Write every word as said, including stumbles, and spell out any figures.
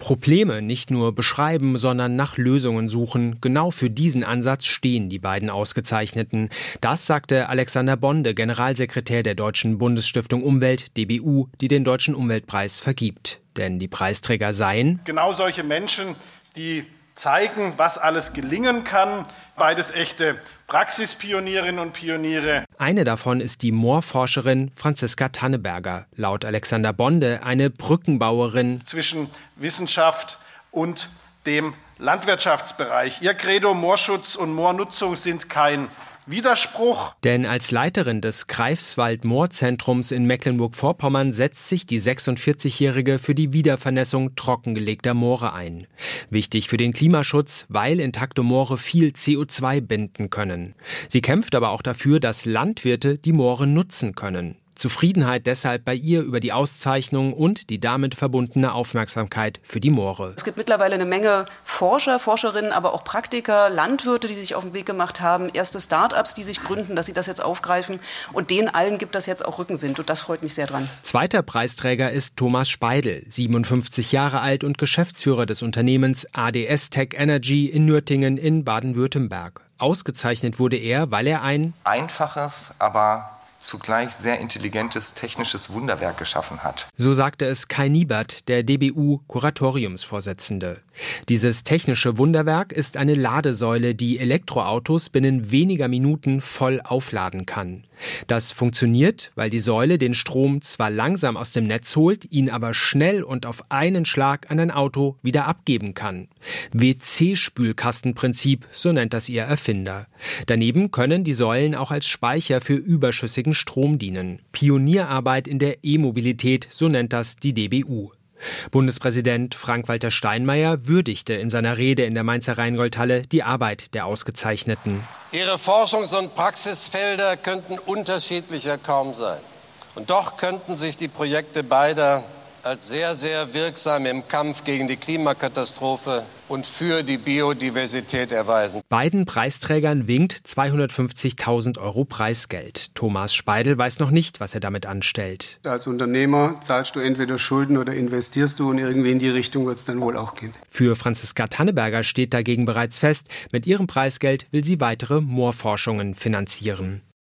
Probleme nicht nur beschreiben, sondern nach Lösungen suchen. Genau für diesen Ansatz stehen die beiden Ausgezeichneten. Das sagte Alexander Bonde, Generalsekretär der Deutschen Bundesstiftung Umwelt, D B U, die den Deutschen Umweltpreis vergibt. Denn die Preisträger seien genau solche Menschen, die zeigen, was alles gelingen kann. Beides echte Praxispionierinnen und Pioniere. Eine davon ist die Moorforscherin Franziska Tanneberger. Laut Alexander Bonde eine Brückenbauerin zwischen Wissenschaft und dem Landwirtschaftsbereich. Ihr Credo Moorschutz und Moornutzung sind kein Widerspruch. Denn als Leiterin des Greifswald-Moorzentrums in Mecklenburg-Vorpommern setzt sich die sechsundvierzigjährige für die Wiedervernässung trockengelegter Moore ein. Wichtig für den Klimaschutz, weil intakte Moore viel C O zwei binden können. Sie kämpft aber auch dafür, dass Landwirte die Moore nutzen können. Zufriedenheit deshalb bei ihr über die Auszeichnung und die damit verbundene Aufmerksamkeit für die Moore. Es gibt mittlerweile eine Menge Forscher, Forscherinnen, aber auch Praktiker, Landwirte, die sich auf den Weg gemacht haben, erste Start-ups, die sich gründen, dass sie das jetzt aufgreifen. Und denen allen gibt das jetzt auch Rückenwind und das freut mich sehr dran. Zweiter Preisträger ist Thomas Speidel, siebenundfünfzig Jahre alt und Geschäftsführer des Unternehmens A D S Tech Energy in Nürtingen in Baden-Württemberg. Ausgezeichnet wurde er, weil er ein einfaches, aber zugleich sehr intelligentes technisches Wunderwerk geschaffen hat. So sagte es Kai Niebert, der D B U-Kuratoriumsvorsitzende. Dieses technische Wunderwerk ist eine Ladesäule, die Elektroautos binnen weniger Minuten voll aufladen kann. Das funktioniert, weil die Säule den Strom zwar langsam aus dem Netz holt, ihn aber schnell und auf einen Schlag an ein Auto wieder abgeben kann. W C-Spülkastenprinzip, so nennt das ihr Erfinder. Daneben können die Säulen auch als Speicher für überschüssigen Strom dienen. Pionierarbeit in der E-Mobilität, so nennt das die D B U. Bundespräsident Frank-Walter Steinmeier würdigte in seiner Rede in der Mainzer Rheingoldhalle die Arbeit der Ausgezeichneten. Ihre Forschungs- und Praxisfelder könnten unterschiedlicher kaum sein. Und doch könnten sich die Projekte beider als sehr, sehr wirksam im Kampf gegen die Klimakatastrophe und für die Biodiversität erweisen. Beiden Preisträgern winkt zweihundertfünfzigtausend Euro Preisgeld. Thomas Speidel weiß noch nicht, was er damit anstellt. Als Unternehmer zahlst du entweder Schulden oder investierst du und irgendwie in die Richtung wird es dann wohl auch gehen. Für Franziska Tanneberger steht dagegen bereits fest, mit ihrem Preisgeld will sie weitere Moorforschungen finanzieren.